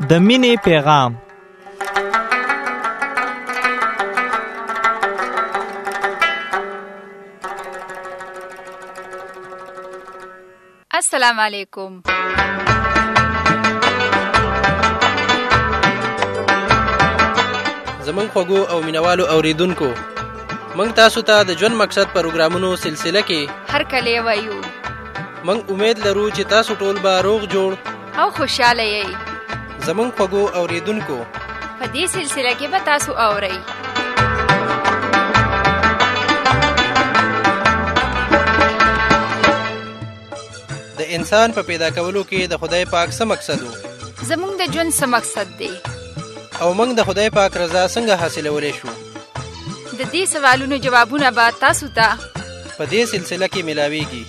د مینې پیغام. السلام علیکم. زمونږ خوږو او مینوالو اوریدونکو، موږ تاسو ته د ژوند مقصد پروګرامونو سلسله کې هر کله وایو. موږ امید لرو چې تاسو ټول به روغ جوړ او خوشاله یې. زمونږ خوږو اوریدونکو، په دې سلسله کې به تاسو اورئ د انسان په پیدا کولو کې د خدای پاک څه مقصد و، زمونږ د ژوند څه مقصد دی، او موږ د خدای پاک رضا څنګه حاصلولی شو. د دې سوالونو جوابونه به تاسو ته په دې سلسله کې ملاویږي.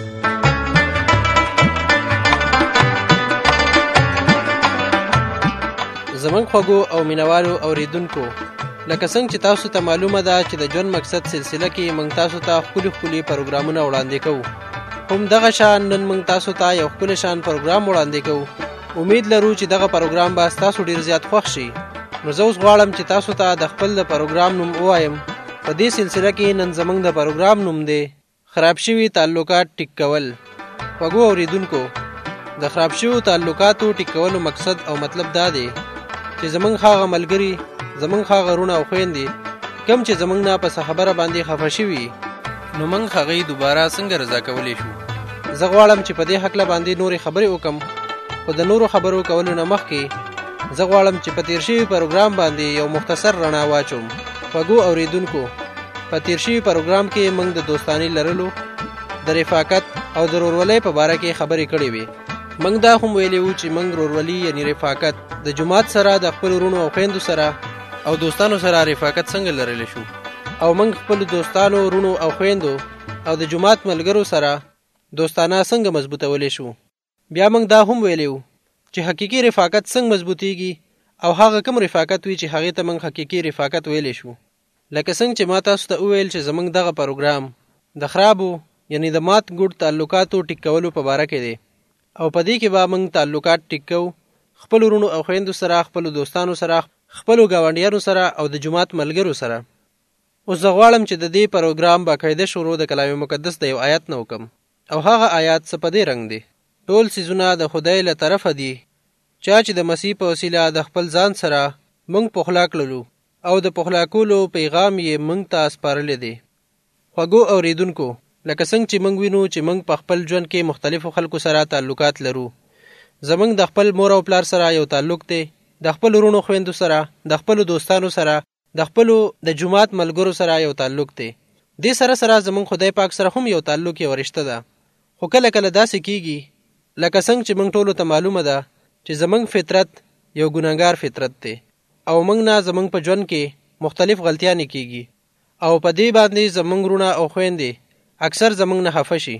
زمونږ خوږو او مینوالو اوریدونکو، لکه څنګه چې تاسو ته معلومه ده چې د ژوند مقصد سلسله کې موږ تاسو ته ښکلي پروګرامونه وړاندې کوو. هم دغه شان نن موږ تاسو ته یو ښکلی شان پروګرام وړاندې کوو. امید لرو چې دغه پروګرام به تاسو ډیر زیات خوښ شي. نو زه اوس غواړم چې تاسو ته د خپل د پروګرام نوم ووایم. په دې سلسله کې نن زموږ د پروګرام نوم دی خراب شوي تعلقات ټیک کول. خوږو اوریدونکو، د خراب شویو تعلقاتو ټیک کولو مقصد او مطلب دا دی چې زموږ هغه ملګري، زموږ هغه وروڼه او خویندې کوم چې زموږ نه په څه خبره باندې خفه شوي، نو موږ هغې دوباره څنګه رضا کولی شو. زه غواړم چې په دې هکله باندې نورې خبرې وکم، خو د نورو خبرو کولو نه مخکې زه غواړم چې په تیر شوي پروګرام باندې یو مختصر رڼا واچوم. خوږو اوریدونکو، په تیر شوي پروګرام کې موږ د دوستاني لرلو، د رفاقت او د ورورولۍ په باره کې خبرې کړې وې. موږ دا هم ویلي وو چې موږ ورورولي یعنی رفاقت د جماعت سره، د خپل وروڼو او خویندو سره او دوستانو سره رفاقت څنګه لرلی شو، او موږ خپل دوستانو، وروڼو او خویندو او د جماعت ملګرو سره دوستانه څنګه مضبوطولی شو. بیا موږ دا هم ویلی وو چې حقیقي رفاقت څنګه مضبوطیږي، او هغه کوم رفاقت وي چې هغې ته موږ حقیقي رفاقت ویلی شو. لکه څنګه چې ما تاسو ته وویل چې زموږ دغه پروګرام د خرابو یعنی د مات ګوډ تعلقاتو ټیک کولو په باره کې دی، او په دې کې به موږ تعلقات ټیک کوو خپل وروڼو او خویندو سره، خپلو دوستانو سره، خپلو ګاونډیانو سره او د جماعت ملګرو سره. اوس زه غواړم چې د دې پروګرام باقاعده شروع د کلام مقدس د یو آیات نه وکم، او هغه آیات څه په دې رنګ دی: ټول څیزونه د خدای له طرفه دي، چا چې د مسیح په وسیله د خپل ځان سره موږ پخلا کړلو، او د پخلا کولو پیغام یې موږ ته سپارلی دی. خوږو اوریدونکو، لکه څنګه چې موږ وینو چې موږ په خپل ژوند کې مختلفو خلکو سره تعلقات لرو. زموږ د خپل مور او پلار سره یو تعلق دی، د خپل وروڼو خویندو سره، د خپلو دوستانو سره، د خپلو د جماعت ملګرو سره یو تعلق دی. دې سره سره زموږ خدای پاک سره هم یو تعلق، یو رشته ده. خو کله کله داسې کیږي لکه څنګه چې موږ ټولو ته معلومه ده چې زموږ فطرت یو ګناهګار فطرت دی، او موږ نه زموږ په ژوند کې مختلف غلطیانې کیږي، او په دې باندې زموږ وروڼه او خویندې اکثر زموږ نه خفه شي.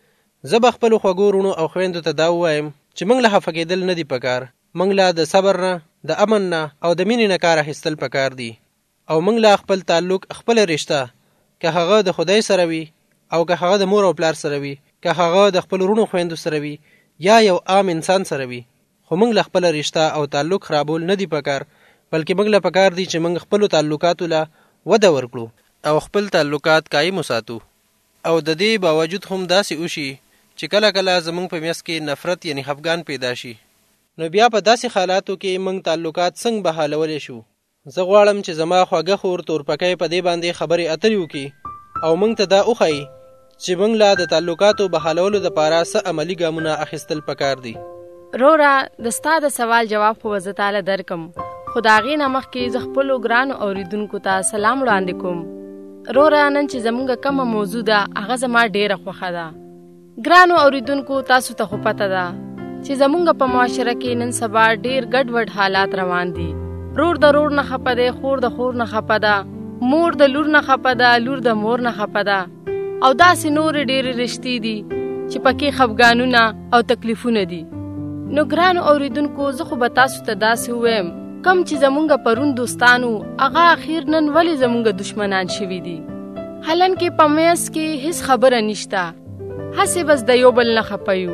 زه به خپلو خوږو وروڼو او خویندو ته دا ووایم چې موږ له خفه کېدل نه دي پکار. موږ له د صبر نه، د امن نه او د مینې نه کار اخیستل پکار دي، او موږ له خپل تعلق، خپل رشته، که هغه د خدای سره وي او که هغه د مور او پلار سره وي، که هغه د خپل وروڼو خویندو سره وي، یا یو عام انسان سره وي، خو موږ له خپل رشته او تعلق خرابول نه دي پکار، بلکې موږ له پکار دي چې موږ خپلو تعلقاتو له وده ورکړو او خپل تعلقات قایم وساتو. او د دې باوجود هم داسې وشي چې کله کله زموږ په میس کې نفرت یعنی خفګان پیدا شي، نو بیا په داسې حالاتو کې موږ تعلقات څنګه بحالولی شو. زه غواړم چې زما خواږه خور تورپکی په دې باندې خبرې اترې وکړي، او موږ ته دا وښایي چې موږ له د تعلقاتو بحالولو دپاره څه عملي ګامونه اخیستل پکار دي. روره، د ستا د سوال جواب خو زه تعالی درکم، خو د هغې نه مخکې زه خپلو ګرانو اوریدونکو ته سلام وړاندې کوم. روره، نن چې زمونږ کومه موضوع ده هغه زما ډېره خوښه ده. ګرانو اوریدونکو، تاسو ته خو پته ده چې زمونږ په معاشره کې نن سبا ډېر ګډوډ حالات روان دي. رور د رور نه خفه دی، خور د خور نه خفه ده، مور د لور نه خفه ده، لور د مور نه خفه ده، او داسې نورې ډېرې رشتې دي چې پکې خفګانونه او تکلیفونه دي. نو ګرانو اوریدونکو، زه خو به تاسو ته داسې ووایم کم چې زمونږ پرون دوستانو هغه اخیر نن ولې زمونږ دشمنان شوي دي. حالانکې په میس کې هیڅ خبره نشته، هسې بس د یو بل نه خفه یو.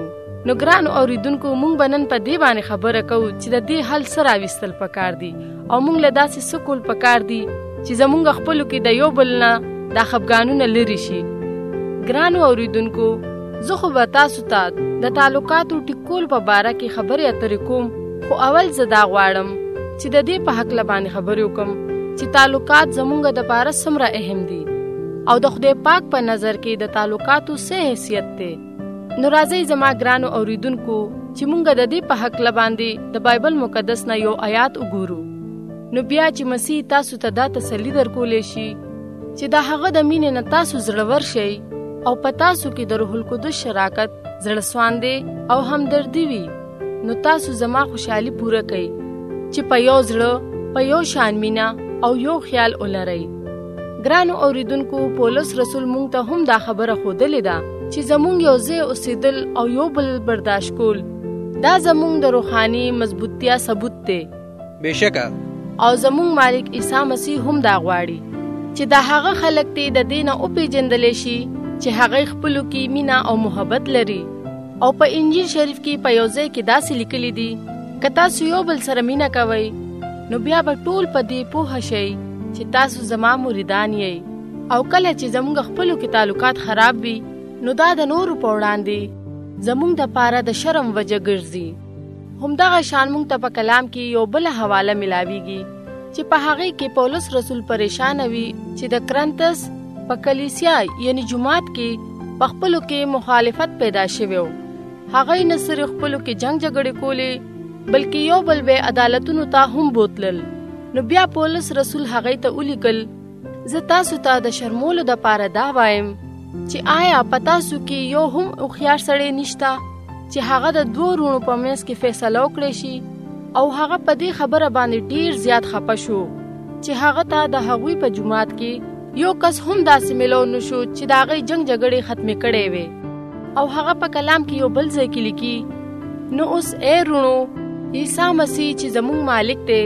نو ګرانو اوریدونکو مونږ به نن په دې باندې خبره کوو چې د دې حل څه راویستل پکار دي او مونږ له داسې څه کول پکار دي چې زمونږ خپلو کې د یو بل نه دا خفګانونه لرې شي. ګرانو اوریدونکو زه خو به تاسو ته د تعلقاتو ټیکول په باره کې خبرې اترې کوم، خو اول زه دا غواړم چې د دې په هکله باندې خبرې وکړم چې تعلقات زمونږ د پاره څومره اهم دي او د خدای پاک په نظر کې د تعلقاتو څه حیثیت دی. نو راځئ زما ګرانو اوریدونکو چې مونږ د دې په هکله باندې د بایبل مقدس نه یو آیات وګورو. نو بیا چې مسیح تاسو ته دا تسلی درکولی شي چې د هغه د مینې نه تاسو زړور شئ او په تاسو کې د روح القدس شراکت زړه سواندې او همدردي وي، نو تاسو زما خوشحالي پوره کړئ چې په یو زړه په یو شان مینا او یو خیال ولرئ. ګرانو اوریدونکو پولس رسول مونږ ته هم دا خبره ښودلې ده چې زمونږ یو ځای اوسېدل او یو بل برداشت کول دا زمونږ د روحاني مضبوطتیا ثبوت دی. بېشکه او زمونږ مالک عیسی مسیح هم دا غواړي چې د هغه خلک ته د دې نه وپېژندلی شي چې هغه خپلو کې مینا او محبت لري. او په انجیل شریف کې په یو ځای کې داسې لیکلي دي که تاسو یو بل سره مینا کوئ نو بیا به ټول په دې پوه شئ چې تاسو زما مریدان یئ. او کله چې زموږ خپلو کې تعلقات خراب وي نو دا د نورو په وړاندې زموږ د پاره د شرم وجه ګرځي. همدغه شان موږ ته په کلام کې یو بل حواله ملاویږي چې په هغې کې پولس رسول پریشان وي چې د کرنتس په کلیسیا یعنی جماعت کې په خپلو کې مخالفت پیدا شوی و. هغه نه صرف خپلو کې جنگ جګړې کولې بلکې یو بل به عدالتونو ته هم بوتلل. نو بیا پولس رسول هغه ته ولیکل زه تاسو ته د شرمولو د پاره دا وایم چې آیا په تاسو کې یو هم هوښیار سړی نشته چې هغه د دوه وروڼو په منځ کې فیصله وکړي شي. او هغه په دې خبره باندې ډیر زیات خپه شو چې هغه ته د هغوی په جماعت کې یو کس هم داسې ملو نشو چې د هغې جنگ جګړې ختمې کړې وې. او هغه په کلام کې یو بل ځای کې لیکي نو اوس ای رونو عیسی مسیح چې زموږ مالک دی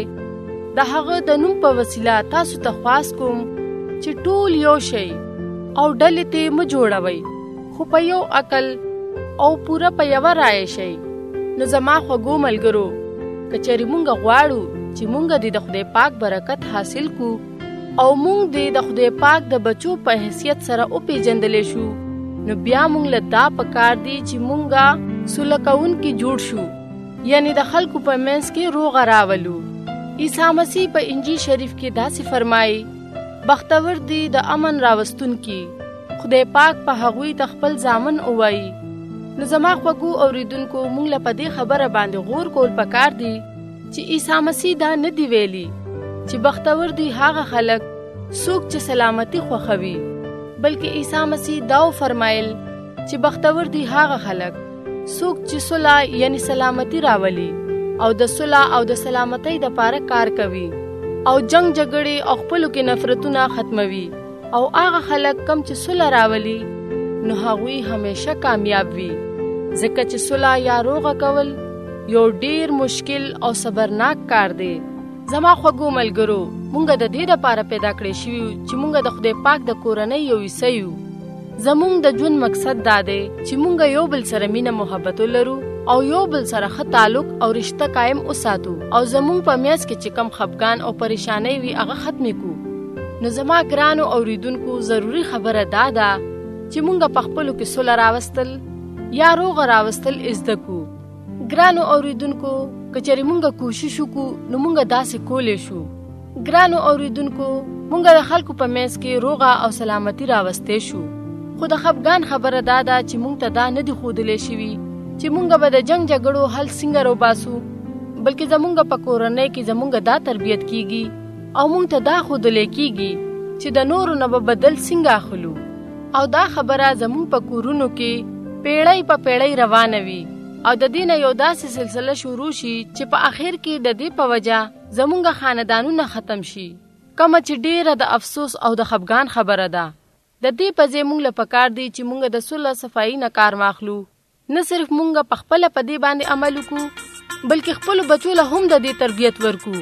د هغه د نوم په وسیله تاسو ته خواست کوم چې ټول یو شئ او ډلې ته مه جوړوئ خو په یو عقل او پوره په یوه رایه شئ. نو زما خوږو ملګرو که چېرې مونږ غواړو چې مونږ د خدای پاک برکت حاصل کو او مونږ د خدای پاک د بچو په حیثیت سره وپېژندلی شو نو بیا مونږ له دا پکار دی چې مونږه سوله کوونکي جوړ شو، یعنی د خلکو په منځ کې روغه راولو. عیسی مسیح په انجیل شریف کې داسې فرمایي بختور دی د امن راوستونکي، خدای پاک په هغوی د خپل ځامن ووایي. نو زما خوږو اوریدونکو مونږ له په دې خبره باندې غور کول پکار دی چې عیسی مسیح دا نه دی ویلي چې بختور دی هغه خلک څوک چې سلامتی خوښوي، بلکې عیسی مسیح دا فرمایل چې بختور دی هغه خلک څوک چې صلح یعنی سلامتی راولي او د صلح او د سلامتی د پاره کار کوي او جنگ جګړې او خپلو کې نفرتونه ختموي. او هغه خلک کم چې صلح راولي نو هغوی همیشه کامیاب وي، ځکه چې صلح یا روغه کول یو ډیر مشکل او صبرناک کار دی. زما خوږو ملګرو مونږ د دې دپاره پیدا کړی شوي چې مونږ د خدای پاک د کورنۍ یو حصه یو. زمونږ د ژوند مقصد دا دی چې مونږ یو بل سره مینه محبت ولرو او یو بل سره ښه تعلق او رشته قایم وساتو او زمونږ په میاس کې چې کم خفګان او پریشانۍ وي هغه ختمې کو. نو زما ګرانو اوریدونکو ضروري خبره دا ده چې مونږ په خپلو کې صلح راوستل یا روغه راوستل زده کو. ګرانو اوریدونکو که چېرې مونږ کوشش وکړو نو مونږ داسې کولی شو. ګرانو اوریدونکو مونږ د خلکو په منځ کې روغه او سلامتی راوستی شو، خو د خفګان خبره دا ده چې مونږ ته دا نه دي ښودلی شوي چې مونږ به د جنگ جګړو حل څنګه روباسو، بلکې زمونږ په کورنۍ کې زمونږ دا تربیت کیږي او مونږ ته دا ښودلی کیږي چې د نورو نه به بدل څنګه اخلو. او دا خبره زمونږ په کورونو کې پیړۍ په پیړۍ روانه وي او د دې نه یو داسې سلسله شروع شي چې په آخر کې د دې په وجه زمونږ خاندانونه ختم شي، کومه چې ډیره د افسوس او د خفګان خبره ده. د دې په ځای مونږ له پکار دی چې مونږ د صلح صفایي نه کار واخلو، نه صرف مونږ په خپله په دې باندې عمل وکړو بلکې خپلو بچو له هم د دې تربیت ورکو.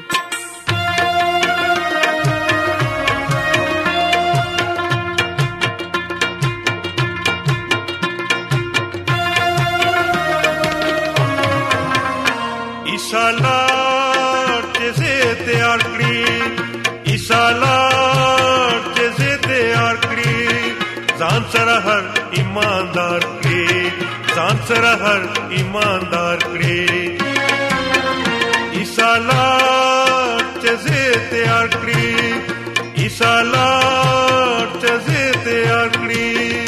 ایسالار چیزے تیار کری ایسالار چیزے تیار کری ځان سره هر ایماندار کړي ځان سره هر ایماندار کړي ایسالار چیزے تیار کړي ایسالار چیزے تیار کړي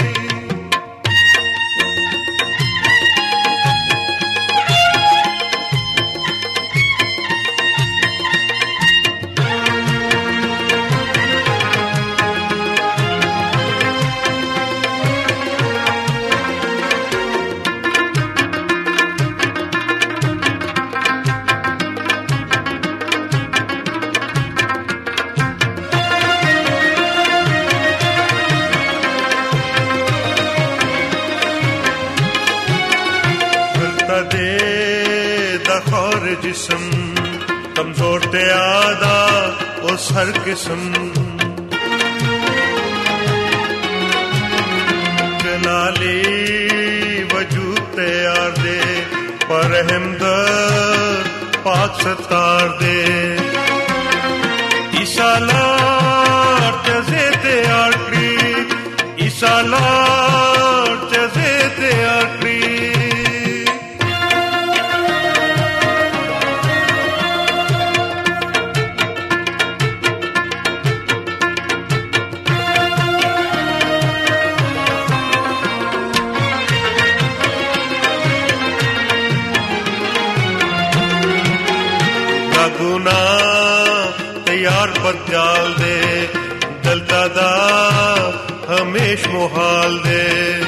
जिस्म कमजोर ते आदा उस हर किस्म जलाली वजूद तैयार दे पर हमदर्द पाक सत्तार दे इसालार चज़े तैयार करी इसालार चज़े तैयार करी गुना तैयार बदजाल दे दलता दा हमेश मुहाल दे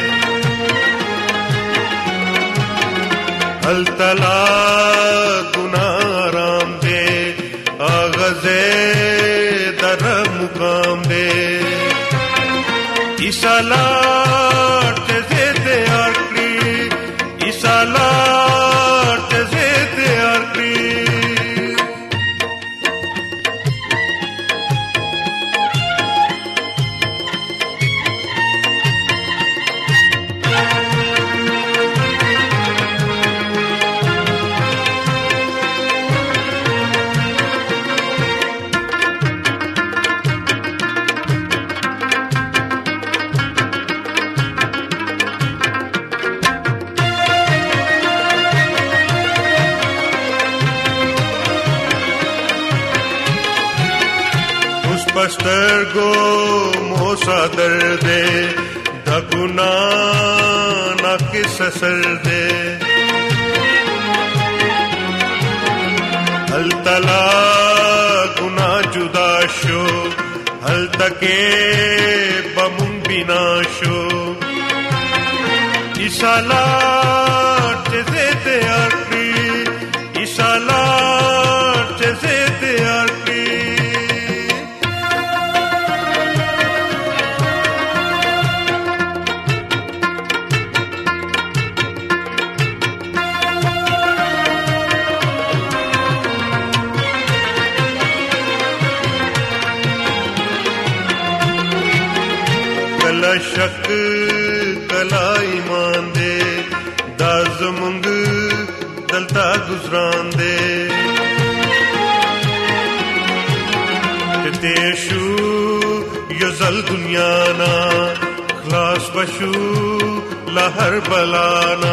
अलतला गुना आराम दे आगज़े दर मुकाम दे इसालार चज़े तैयार करी इसालार चज़े तैयार करी पस्तर गो मोसा दर्दे धगुना ना किस सर दे हल तला गुना जुदा शो हल तके बमुन बिना शो इसालार चज़े तैयार करी इसालार चज़े तैयार करी कला शक कला ईमान दे दाज़मुंग दलता गुजरान दे तेशु यज़ल दुनियाना खलास बशु लहर बलाना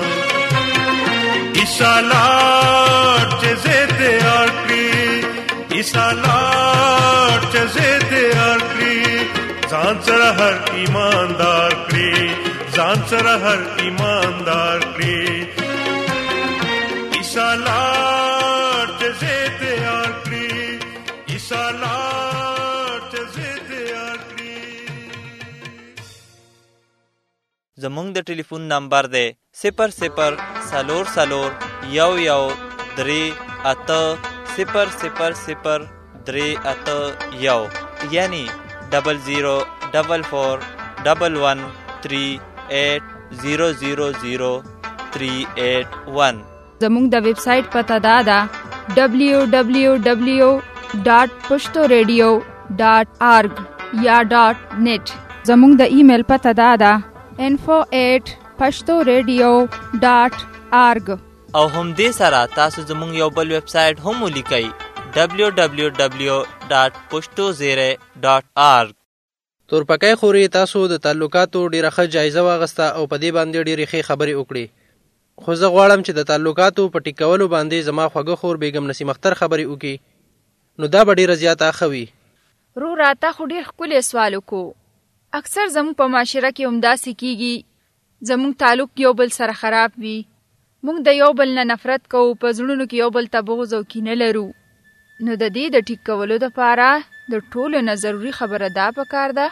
इसालार चज़े तैयार करी इसालार चज़े तैयार करी जान सरा हर ईमानदार करी जान सरा हर ईमानदार करी इसालार चज़े तैयार करी इसालार चज़े तैयार करी زمونږ د ټلیفون نمبر دی 00 سالور سالور یو یو درې اته 000 درې اته یو یعنی 00441138000381 زموږ د ویب سټ پته دا ده www.pushtoradio.org یا .net. زموږ د ایمیل پته دا ده info@pushtoradio.org. او همدې سره تاسو زموږ یو بل ویب سایټ هم ولیکئ www.pushto.org. تورپکۍ خوري تاسو د تعلقاتو ډیره ښه جایزه واغسته او په دې باندې ډیرې ښې خبرې وکړې. خو زه غواړم چې د تعلقاتو په ټیکولو باندې زما خوږه خور بیګم نسیم اختر خبرې وکړي، نو دا به ډیره زیاته ښه وي. رورا تا خو ډیر ښکلی سوال وکړو. اکثر زموږ په معاشره کې همداسې کیږي، زموږ تعلق یو بل سره خراب وي، موږ د یو بل نه نفرت کوو، په زړونو کې یو بل ته بغض او کینه لرو. نو د دې د ټیک کولو دپاره د ټولو نه ضروري خبره دا پکار ده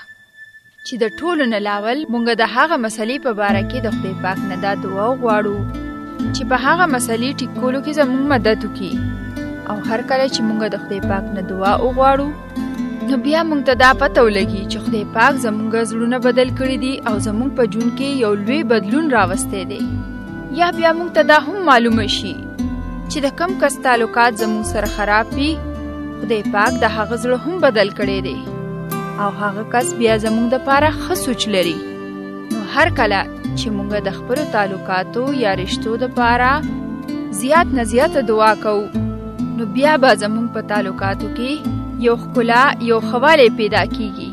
چې د ټولو نه لاول موږ د هغه مسلې په باره کې د خدای پاک نه دا دعا وغواړو چې په هغه مسلې ټیک کولو کې زموږ مدد وکړي. او هر کله چې موږ د خدای پاک نه دعا وغواړو نو بیا موږ ته دا پته ولګي چې خدای پاک زموږ زړونه بدل کړي دي او زموږ په ژوند کې یو لوی بدلون راوستی دی. یا بیا موږ ته دا هم معلومه شي چې د کم کس تعلقات زموږ سره خراب وي، خدای پاک د هغه زړه هم بدل کړی دی او هغه کس بیا زموږ دپاره ښه سوچ لري. نو هر کله چې موږ د خپلو تعلقاتو یا رشتو دپاره زیات نه زیاته دعا کوو نو بیا به زموږ په تعلقاتو کې یو ښکلا، یو ښهوالی پیدا کیږي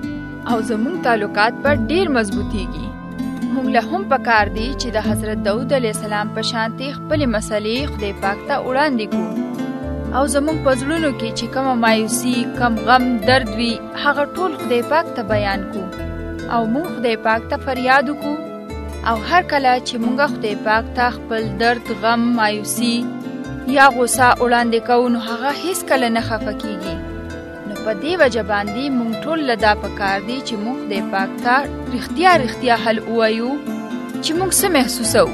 او زموږ تعلقات به ډیر مضبوطیږي. موږ له هم پکار دی چې د حضرت داود علیه السلام په شانتې خپلې مسلې خدای پاک ته وړاندې کړو او زموږ په زړونو کې چې کومه مایوسي، کم غم، درد وي، هغه ټول خدای پاک ته بیان کړو او موږ خدای پاک ته فریاد وکړو. او هر کله چې موږ خدای پاک ته خپل درد، غم، مایوسي یا غوسه وړاندې کوو نو هغه هیڅ کله نه خفه کیږي. نو په دې وجه باندې موږ ټول له دا پکار دی چې موږ خدای پاک ته رښتیا رښتیا حل ووایو چې موږ څه محسوسوو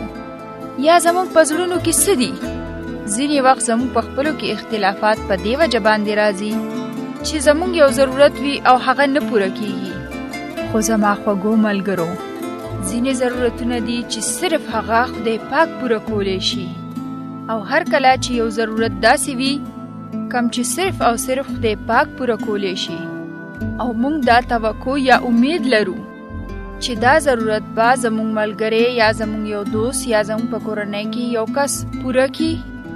یا زموږ په زړونو کې څه دي. ځینې وخت زموږ په خپلو کې اختلافات په دې وجه باندې راځي چې زموږ یو ضرورت وي او هغه نه پوره کیږي. خو زما خوږو ملګرو، ځینې ضرورتونه دي چې صرف هغه خدای پاک پوره کولی شي. او هر کله چې یو ضرورت داسې وي کم چې صرف او صرف خدای پاک پوره کولی شي او موږ دا توقع یا امید لرو چې دا ضرورت به زموږ ملګری یا زموږ یو دوست یا زموږ په کورنۍ کې یو کس پوره کړي،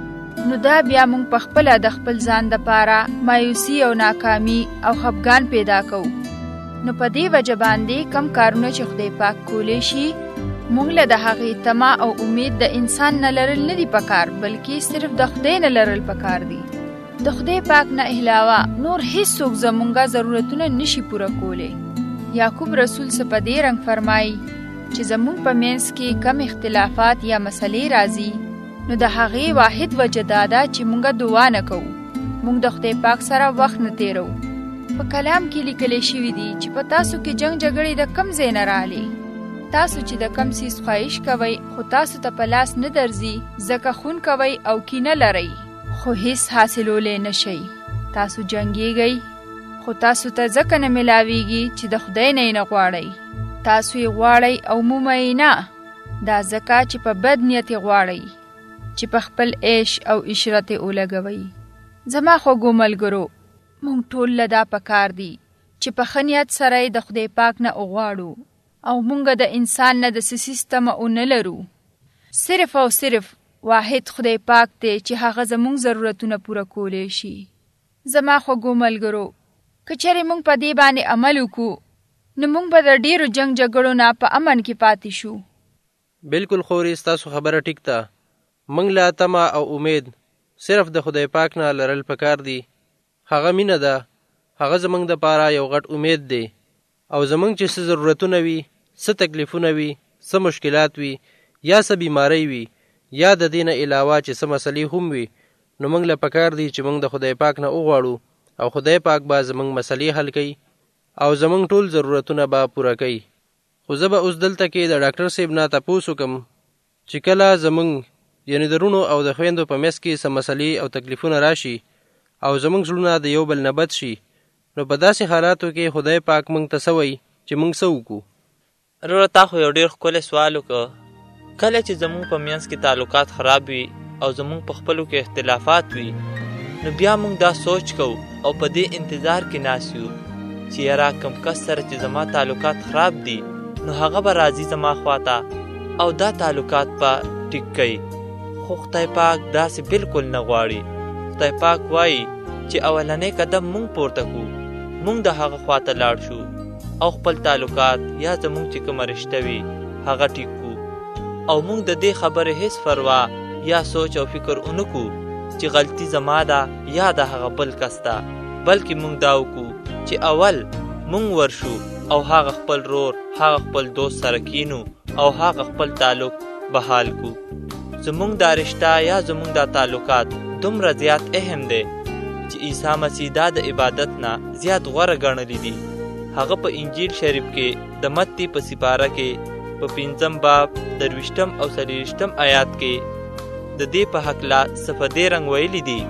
نو دا بیا موږ په خپله د خپل ځان دپاره مایوسي او ناکامي او خفګان پیدا کوو. نو په دې وجه باندې کم کارونه چې خدای پاک کولی شي موږ له د هغې تمه او امید د انسان نه لرل نه دي پکار، بلکې صرف د خدای نه لرل پکار دي. د خدای پاک نه علاوه نور هیڅوک زموږه ضرورتونه نشي پوره کولی. یعقوب رسول څه په دې رنګ فرمایي چې زموږ په منځ کې کم اختلافات یا مسلې راځي نو د هغې واحد وجه دا ده چې موږ دعا نه کوو، موږ د خدای پاک سره وخت نه تیرو. په کلام کې لیکلی شوي دي چې په تاسو کې جنګ جګړې د کم ځای نه راغلې. تاسو چې د کم څیز خواهش کوئ خو تاسو ته په لاس نه درځي، ځکه خون کوئ او کینه لرئ خو هیڅ حاصلولی نه شئ. تاسو جنګیږئ خو تاسو ته ځکه نه میلاویږي چې د خدای نه یې نه غواړئ. تاسو یې غواړئ او مومئ نه، دا ځکه چې په بد نیت یې غواړئ چې په خپل عیش او عشرت یې ولګوئ. زما خوږو ملګرو، موږ ټول له دا پکار دي چې په ښه نیت سره یې د خدای پاک نه وغواړو او موږ د انسان نه د څه څیز تمه ونه لرو. صرف او صرف واحد خدای پاک دی چې هغه زموږ ضرورتونه پوره کولی شي. زما خوږو ملګرو، که چېرې موږ په دې باندې عمل وکړو نو موږ به د ډېرو جنګ جګړو نه په امن کې پاتې شو. بالکل خوري، ستاسو خبره ټیک ده. موږ له تمه او امید صرف د خدای پاک نه لرل پکار دي. هغه مینه ده، هغه زموږ دپاره یو غټ امید دی او زموږ چې څه ضرورتونه وي، څه تکلیفونه وي، څه مشکلات وي یا څه بیماری وي یا د دې نه علاوه چې څه مسلې هم وي نو موږ له پکار دي چې موږ د خدای پاک نه وغواړو او خدای پاک به زموږ مسلې حل کوي او زموږ ټول ضرورتونه به پوره کوي. خو زه به اوس دلته کې د ډاکټر صاحب نه تپوس وکړم چې کله زموږ یعنې د رونو او د خویندو په منځ کې څه مسلې او تکلیفونه راشي او زموږ زړونه د یو بل نه بد شي نو په داسې حالاتو کې خدای پاک موږ ته څه وایي چې موږ څه وکړو. وروره تا خو یو ډېر ښکلی سوال وکړه. کله چې زموږ په منځ کې تعلقات خراب وي او زموږ په خپلو کې اختلافات وي نو بیا موږ دا سوچ کوو او په دې انتظار کې ناست یو چې یاره کوم کس سره چې زما تعلقات خراب دي نو هغه به راځي زما خواته او دا تعلقات به ټیک کوي. خو خو خدای پاک داسې بالکل نه غواړي. خدای پاک وایي چې اولنی قدم مونږ پورته کو، مونږ د هغه خواته لاړ شو او خپل تعلقات یا زمونږ چې کومه رشته وي هغه ټیک کو، او مونږ د دې خبرې هیڅ پروا یا سوچ او فکر اونکو چې غلطي زما ده یا د هغه بل کس ده، بلکې مونږ دا وکړو چې اول مونږ ورشو او هغه خپل رور، هغه خپل دوست سره کینو او هغه خپل تعلق بحال کو. زمونږ دا رشته یا زمونږ دا تعلقات دومره زیات اهم دی چې عیسی مسیح دا د عبادت نه زیات غوره ګڼلی دي. هغه په انجیل شریف کې د متی په سپاره کې په 5 باب 23 او 24 آیات کې د دې په هکله څه په دې رنګ ویلي دي: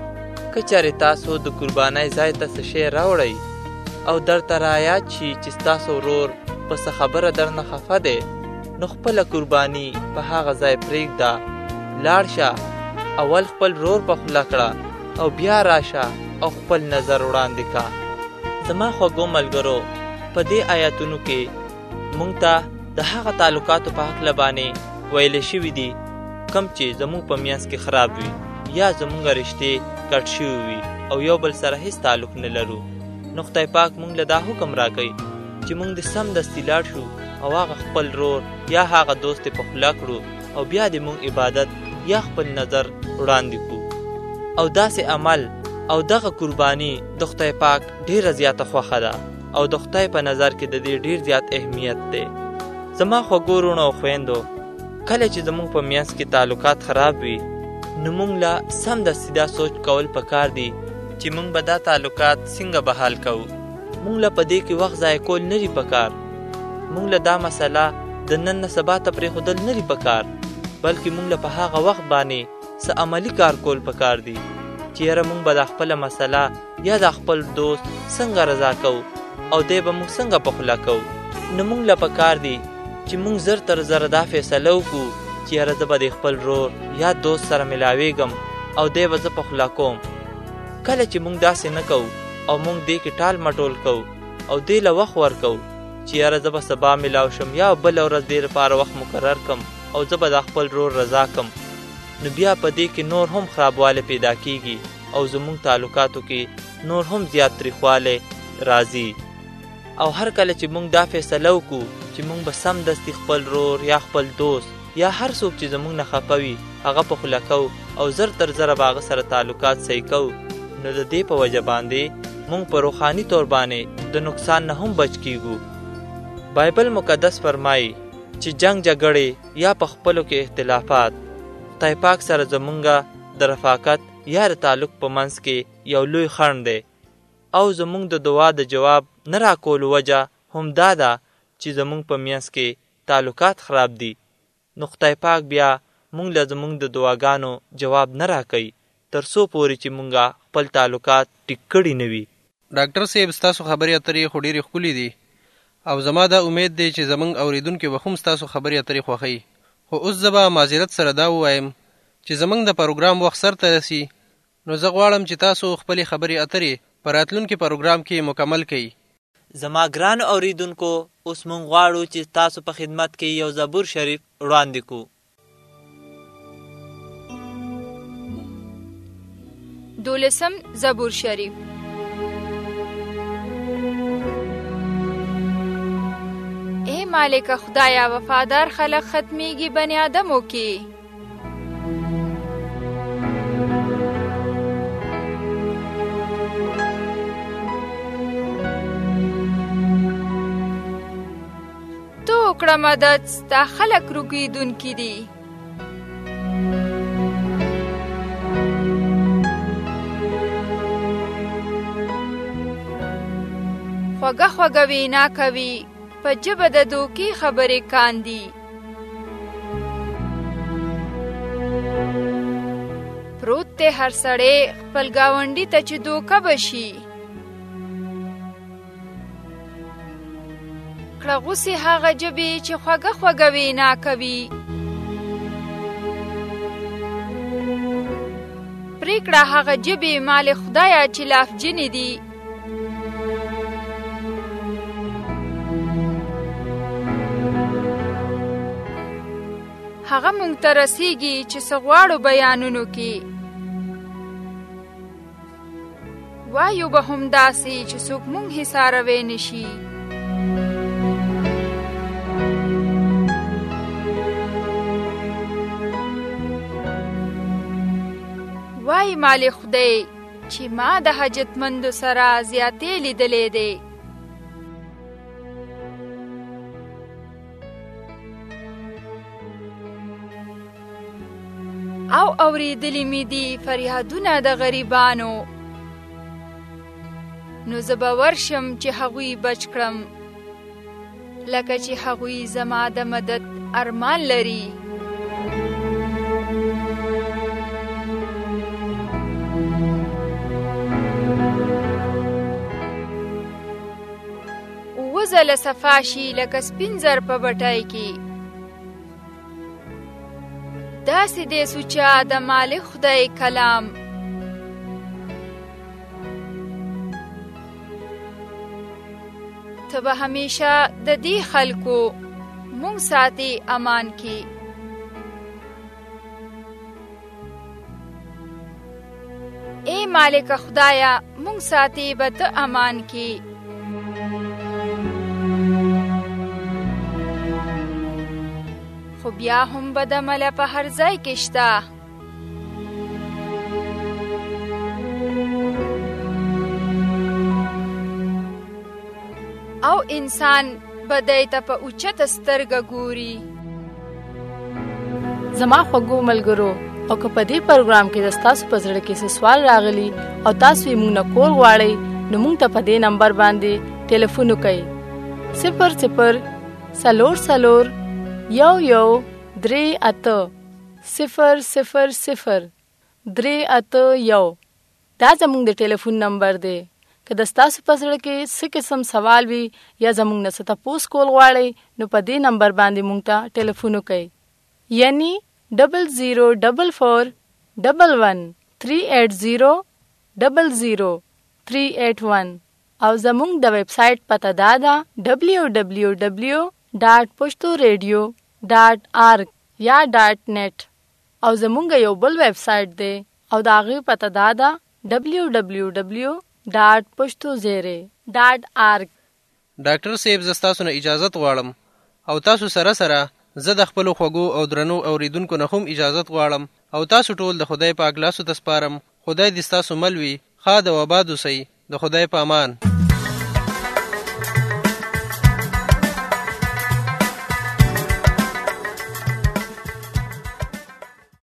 که چېرې تاسو د قربانۍ ځای ته څه شی راوړئ او درته رایاد شي چې ستاسو ورور په څه خبره درنه خفه دی، نو خپله قرباني په هغه ځای پرېږده، لاړ شه، اول خپل رور په خوله کړه او بیا راشه او خپل نظر وړاندې کا. زما خوږو ملګرو، په دې آیاتونو کې مونږ ته د هغه تعلقاتو په هکله باندې ویل شوي دي کم چې زموږ په میانځ کې خراب وي یا زموږ رشتې کټ شوي وي او یو بل سره هیڅ تعلق نه لرو. نو خدای پاک مونږ له دا حکم راکوي چې مونږ د سمدستي لاړ شو او هغه خپل رور یا هغه دوست په خوله کړو او بیا د مونږ عبادت یا خپل نظر وړاندې کړو. او داسې عمل او دغه قرباني د خدای پاک ډیره زیاته خوښه ده او د خدای په نظر کې د دې ډیر زیات اهمیت دی. زما خوږو وروڼو او خویندو، کله چې زموږ په میانځ کې تعلقات خراب وي نو مونږ له سمدستي دا سوچ کول پکار دي چې مونږ به دا تعلقات څنګه بحال کوو. مونږ له په دې کې وخت ضایع کول نه دي پکار. مونږ له دا مسله د نن نه سبا ته پرېښودل نه دي پکار، بلکې مونږ له په هغه وخت باندې څه عملي کار کول پکار دي چې یاره مونږ به دا خپله مسله یا دا خپل دوست څنګه رضا کوو او دی به مونږ څنګه په خوله کوو. نو مونږ له پکار دي چې مونږ زر تر زره دا فیصله وکړو چې یاره زه به د خپل رور یا دوست سره ملاویږم او دی به زه په خوله کوم. کله چې مونږ داسې نه کوو او مونږ دې کې ټال مټول کوو او دې له وخت ورکوو چې یاره زه به سبا ملاو شم یا بله ورځ دې لپاره وخت مقرر کم او زه به دا خپل رور رضا کم، نو بیا په دې کې نور هم خرابوالی پیدا کیږي او زمونږ تعلقاتو کې نور هم زیات تریخوالی راځي. او هر کله چې مونږ دا فیصله وکړو چې مونږ به سمدستي خپل رور یا خپل دوست یا هر څوک چې زمونږ نه خفه وي هغه په خوله کوو او زر تر زره به هغه سره تعلقات صحیح کوو، نو د دې په وجه باندې مونږ په روحاني طور باندې د نقصان نه هم بچ کیږو. بایبل مقدس فرمایي چې جنگ جګړې یا په خپلو کې اختلافات خدای پاک سره زمونږه د رفاقت یا د تعلق په منځ کې یو لوی خنډ دی او زمونږ د دعا د جواب نه راکولو وجه هم دا ده چې زمونږ په میانځ کې تعلقات خراب دي. نو خدای پاک بیا مونږ له زمونږ د دعاګانو جواب نه راکوي تر څو پورې چې مونږه خپل تعلقات ټیک کړي نه وي. ډاکټر صاحب، ستاسو خبرې اترې خو ډېرې ښکلې دي او زما دا امید دی چې زمونږ اوریدونکي به هم ستاسو خبرې اترې خوښوي. خو اوس زه به معذرت سره دا ووایم چې زمونږ د پروګرام وخت سرته رسي، نو زه غواړم چې تاسو خپلې خبرې اترې په راتلونکي پروګرام کې مکمل کړئ. زما ګرانو اوریدونکو، اوس مونږ غواړو چې تاسو په خدمت کې یو زبور شریف وړاندې کړو. 12 زبور شریف. اے مالک خدایا، وفادار خلق ختمیږي بنی آدمو کې، تو وکړه مدد، ستا خلق رکیدونکي دي. خوږه خوږه وینا کوي، په ژبه د دوکې خبرې کاندي. پروت دی هر سړی خپل ګاونډي ته چې دوکه بشي. کړه غوسې هغه ژبې چې خوږه خوږه وینا کوي. پرېکړه هغه ژبې مال خدایه چې لافجنې دي. هغه مونږ ته رسیږي چې څه غواړو بیانونو کې. وایو به هم داسې چې څوک مونږ حساروی نشي. وای مالی خدای چې ما د حاجتمندو سره زیاتې لیدلې دی. او اوریدلی می دي فریادونه د غریبانو. نو زه به ورشم چې هغوی بچ کړم، لکه چې هغوی زما د مدد ارمان لري. وزله صفا شي لکه سپین زر په بټای کې. داسې دی سوچا د مالک خدای کلام. ته به همیشه د دې خلکو مونږ ساتي امان کې. ای مالک خدایا مونږ ساتي به ته امان کې. خو بیا هم بدعمله په هر ځای کې شته. او انسان بدای ته په اوچته سترګه ګوري. زما خوږو ملګرو، او که په دې پروګرام کې د ستاسو په زړه کې څه سوال راغلی او تاسو یې موږ نه کول غواړئ، نو موږ ته په دې نمبر باندې ټلیفون وکړئ: 00-11-38-00381. دا زموږ د ټلیفون نمبر دی. که د ستاسو په زړه کې څه قسم سوال وي یا زموږ نه څه تپوس کول غواړئ، نو په دې نمبر باندې موږ ته ټلیفون وکړئ، یعنی 0044-380-00381. او زموږ د ویب سایټ پته دا ده www.pushtoradio.org یا .net. او زموږ یو بل ویب سایټ دی او د هغې پته دا ده www.pushtozaire.org. ډاکټر صاحب زه ستاسو نه اجازت غواړم او تاسو سره زه د خپلو خوږو او درنو اوریدونکو نه هم اجازت غواړم او تاسو ټول د خدای پاک لاسو ته سپارم. خدای دې ستاسو مل وي. ښاد او آباد اوسئ. د خدای په امان.